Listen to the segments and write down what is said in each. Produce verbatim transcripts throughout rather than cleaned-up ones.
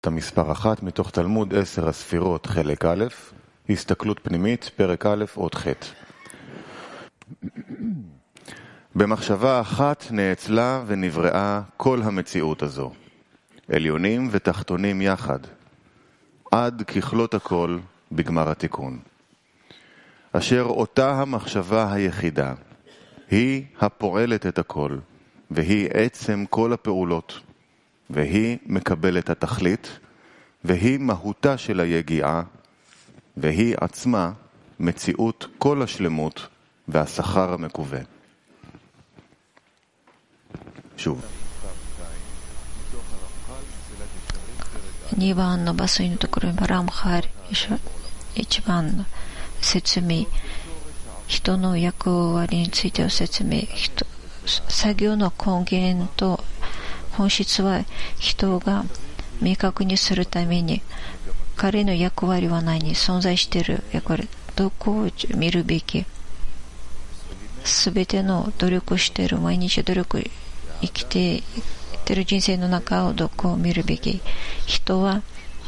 המספר אחת מתוך תלמוד עשר הספירות חלק א', הסתכלות פנימית, פרק א', אות ח'. במחשבה אחת נאצלה ונבראה כל המציאות הזו, עליונים ותחתונים יחד, עד ככלות הכל בגמר התיקון. אשר אותה המחשבה היחידה, היא הפועלת את הכל, והיא עצם כל הפעולות, והיא מקבלת התכלית, והיא מהותה של היגיעה, והיא עצמה מציאות כל השלמות והשכר המקווה. שוב. にばんのバスのところにラムハリ、いちばんの説明、人の役割についての説明、人作業の根源と本質は人が明確にするために、彼の役割は何、存在している役割、どこを見るべき、すべての努力している、毎日努力生きていっている人生の中をどこを見るべき。人は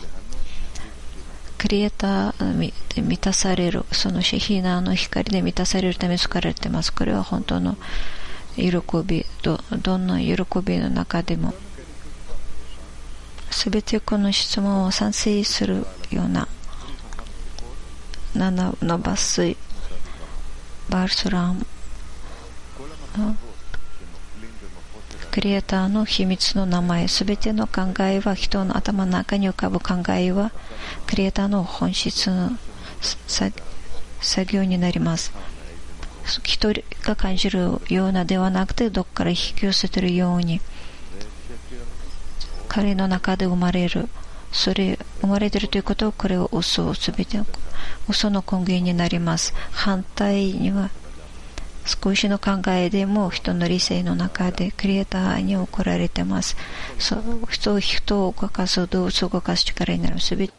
クリエイターで満たされる、そのシヒナの光で満たされるために作られています。これは本当の喜び、 ど, どんな喜びの中でもすべてこの質問を賛成するようなななの抜粋バールスラムのクリエイターの秘密の名前、すべての考えは人の頭の中に浮かぶ考えはクリエイターの本質の作業になります。一人が感じるようなではなくて、どこから引き寄せているように彼の中で生まれる、それ生まれているということを、これを嘘、すべて嘘の根源になります。反対には少しの考えでも人の理性の中でクリエイターに怒られています。そう人を人を動かす、動物を動かす力になる。すべて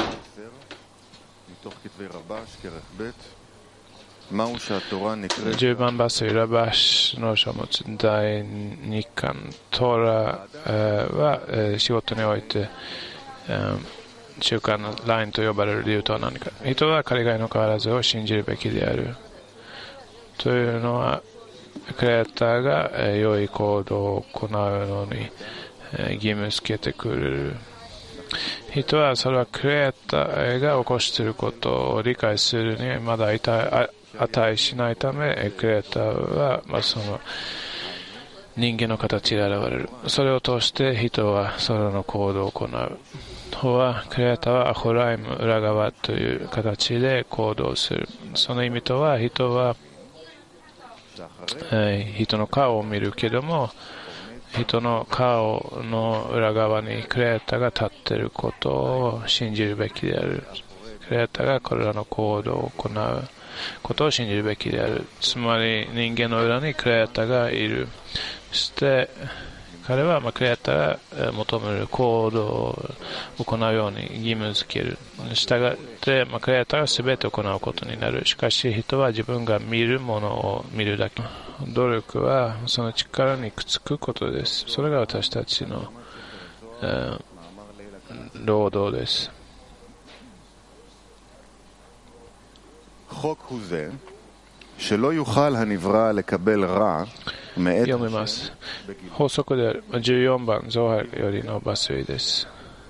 じゅうばんバスラバシの書物だいにかんトーラは仕事において習慣のラインと呼ばれる理由とは何か。人は彼以外の変わらずを信じるべきであるというのは、クリエイターが良い行動を行うのに義務付けてくれる。人はそれはクリエイターが起こしていることを理解するにまだ値しないため、クリエイターは、まあ、その人間の形で現れる。それを通して人はその行動を行う。ほはクリエイターはアホライム、裏側という形で行動する。その意味とは、人はえー、人の顔を見るけども、人の顔の裏側にクリエイターが立っていることを信じるべきである。クリエイターがこれらの行動を行うことを信じるべきである。つまり人間の裏にクリエイターがいる。そして彼は、まあ、クリエイターが求める行動を行うように義務付ける。したがって、まあ、クリエイターが全て行うことになる。しかし人は自分が見るものを見るだけ。努力はその力にくっつくことです。それが私たちの、えー、労働です。読みます。法則であるじゅうよんばんゾハルよりの抜粋です。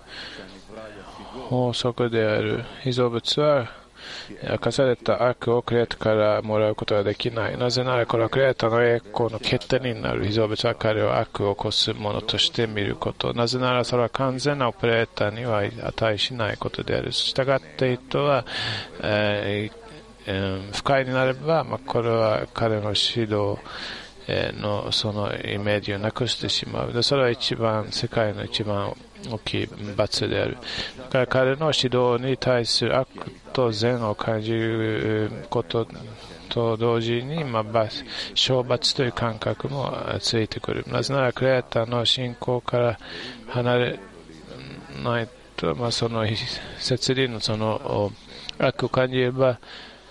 法則である被造物は明かされた悪をクリエイターからもらうことができない。なぜならこれはクリエイターの栄光の欠点になる。被造物は彼を悪を起こすものとして見ること。なぜならそれは完全なオペレーターには値しないことである。したがって人は、えー不快になれば、まあ、これは彼の指導のそのイメージをなくしてしまう。でそれは一番世界の一番大きい罰である。だから彼の指導に対する悪と善を感じることと同時に、まあ、罰懲罰という感覚もついてくる。なぜならクリエイターの信仰から離れないと、まあ、その摂理のその悪を感じれば